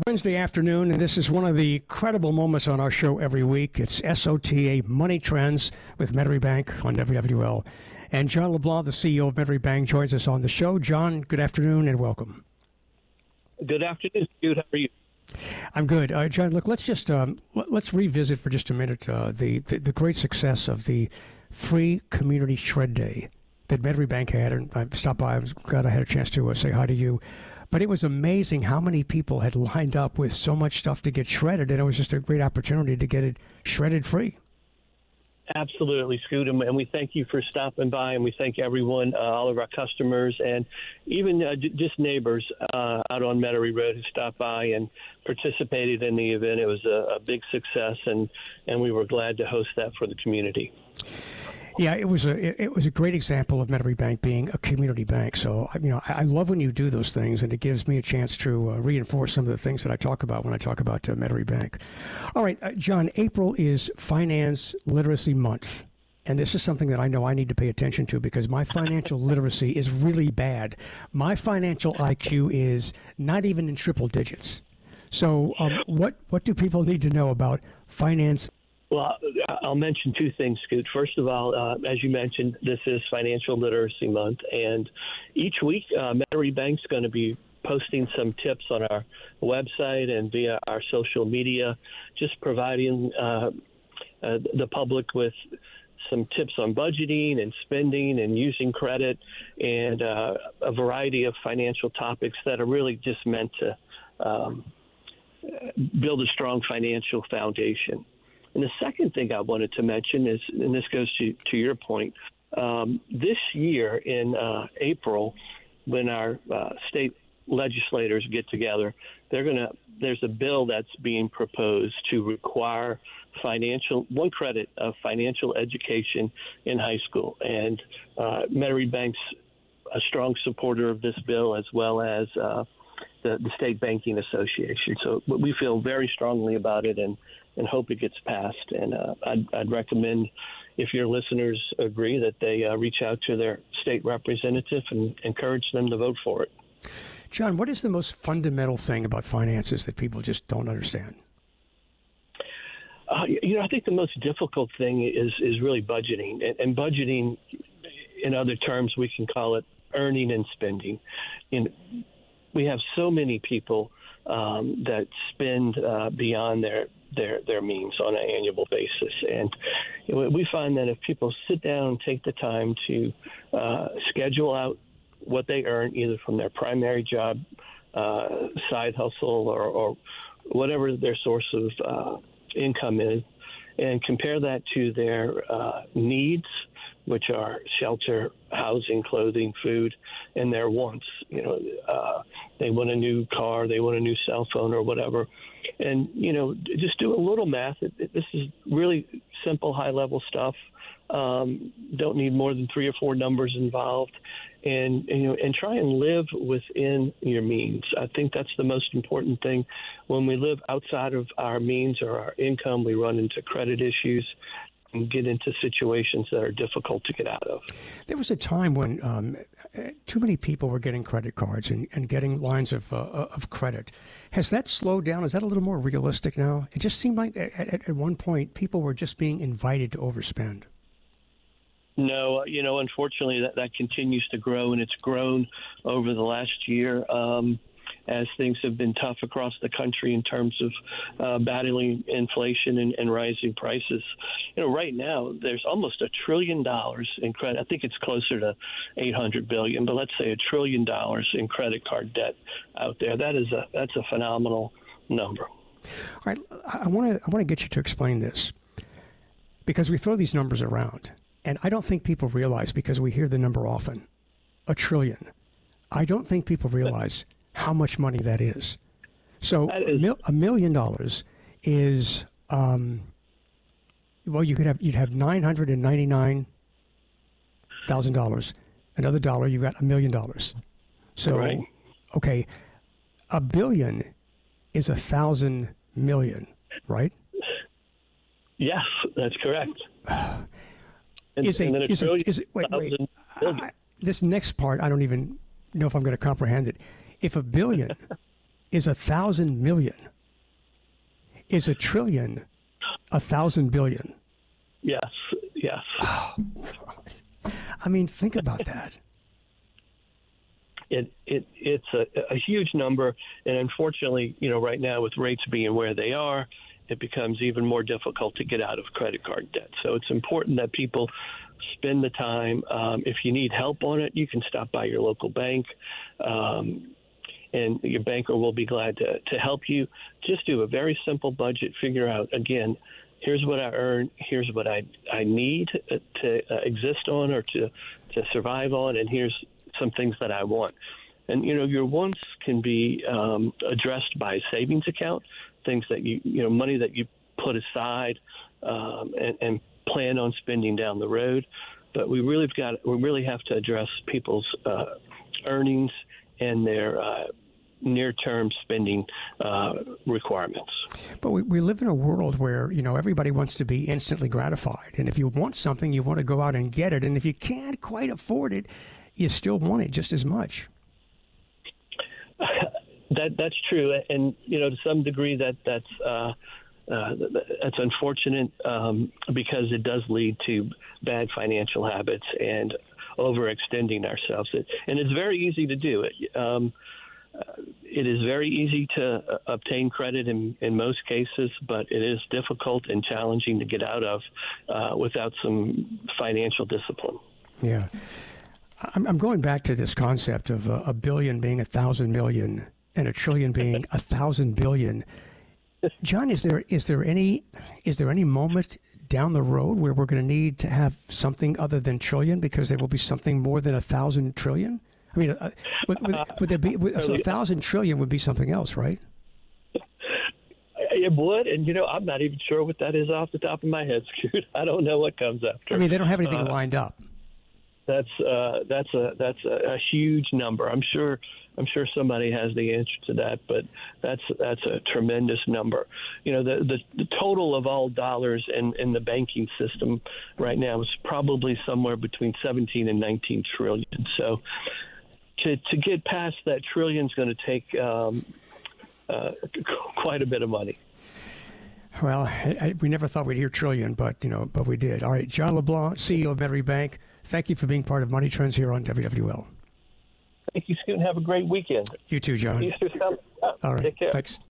Wednesday afternoon, and this is one of the credible moments on our show every week. It's SOTA Money Trends with Metairie Bank on WWL. And John LeBlanc, the CEO of Metairie Bank, joins us on the show. John, good afternoon and welcome. Good afternoon, Stu. How are you? I'm good. John, look, let's just let's revisit for just a minute the great success of the free community shred day that Metairie Bank had. And I stopped by. I'm glad I had a chance to say hi to you. But it was amazing how many people had lined up with so much stuff to get shredded, and it was just a great opportunity to get it shredded free. Absolutely, Scoot, and we thank you for stopping by, and we thank everyone, all of our customers, and even just neighbors out on Metairie Road who stopped by and participated in the event. It was a big success, and we were glad to host that for the community. Yeah, it was a great example of Metairie Bank being a community bank. So, I love when you do those things, and it gives me a chance to reinforce some of the things that I talk about when I talk about Metairie Bank. All right, John, April is Finance Literacy Month, and this is something that I know I need to pay attention to because my financial literacy is really bad. My financial IQ is not even in triple digits. So, what do people need to know about finance? Well, I'll mention two things, Scoot. First of all, as you mentioned, this is Financial Literacy Month, and each week Metairie Bank's going to be posting some tips on our website and via our social media, just providing the public with some tips on budgeting and spending and using credit and a variety of financial topics that are really just meant to build a strong financial foundation. And the second thing I wanted to mention is, and this goes to your point, this year in April, when our state legislators get together, there's a bill that's being proposed to require one credit of financial education in high school. And Metairie Bank's a strong supporter of this bill, as well as the State Banking Association. So we feel very strongly about it and hope it gets passed. And I'd recommend, if your listeners agree, that they reach out to their state representative and encourage them to vote for it. John, what is the most fundamental thing about finances that people just don't understand? I think the most difficult thing is really budgeting. And budgeting, in other terms, we can call it earning and spending. We have so many people that spend beyond their means on an annual basis. And we find that if people sit down and take the time to schedule out what they earn, either from their primary job, side hustle, or whatever their source of income is, and compare that to their needs, which are shelter, housing, clothing, food, and their wants. They want a new car, they want a new cell phone or whatever. And, just do a little math. This is really simple, high-level stuff. Don't need more than 3 or 4 numbers involved. And try and live within your means. I think that's the most important thing. When we live outside of our means or our income, we run into credit issues and get into situations that are difficult to get out of. There was a time when too many people were getting credit cards and getting lines of credit. Has that slowed down? Is that a little more realistic now? It just seemed like at one point people were just being invited to overspend. No, unfortunately that continues to grow, and it's grown over the last year as things have been tough across the country in terms of battling inflation and rising prices. Right now there's almost $1 trillion in credit. I think it's closer to $800 billion, but let's say $1 trillion in credit card debt out there. That's a phenomenal number. All right, I want to get you to explain this, because we throw these numbers around. And I don't think people realize, because we hear the number often, $1 trillion. I don't think people realize how much money that is. So $1 million is, you'd have $999,000. Another dollar, you got $1 million. So, right. Okay, $1 billion is 1,000 million, right? Yes, that's correct. This next part, I don't even know if I'm going to comprehend it. If $1 billion is 1,000 million. Is a trillion 1,000 billion? Yes, yes. Oh, God. I mean, think about that. It's a huge number, and unfortunately, right now with rates being where they are, it becomes even more difficult to get out of credit card debt. So it's important that people spend the time. If you need help on it, you can stop by your local bank, and your banker will be glad to help you. Just do a very simple budget. Figure out, again, here's what I earn, here's what I need to exist on or to survive on, and here's some things that I want. And, your wants can be addressed by a savings account, things that money that you put aside and plan on spending down the road. But we really have to address people's earnings and their near-term spending requirements. But we live in a world where, everybody wants to be instantly gratified. And if you want something, you want to go out and get it. And if you can't quite afford it, you still want it just as much. That's true. And, to some degree that's unfortunate because it does lead to bad financial habits and overextending ourselves. And it's very easy to do it. It is very easy to obtain credit in most cases, but it is difficult and challenging to get out of without some financial discipline. Yeah. I'm going back to this concept of a billion being 1,000 million and a trillion being 1,000 billion. John, is there any moment down the road where we're going to need to have something other than trillion because there will be something more than 1,000 trillion? I mean, would there be so 1,000 trillion would be something else, right? It would, and I'm not even sure what that is off the top of my head, Scoot. I don't know what comes after. I mean, they don't have anything lined up. That's a huge number. I'm sure somebody has the answer to that, but that's a tremendous number. The total of all dollars in the banking system right now is probably somewhere between 17 and 19 trillion. So to get past that trillion is going to take quite a bit of money. Well, we never thought we'd hear trillion, but we did. All right, John LeBlanc, CEO of Metairie Bank. Thank you for being part of Money Trends here on WWL. Thank you, Scoot, and have a great weekend. You too, John. Easter coming up. All right, Take care. thanks.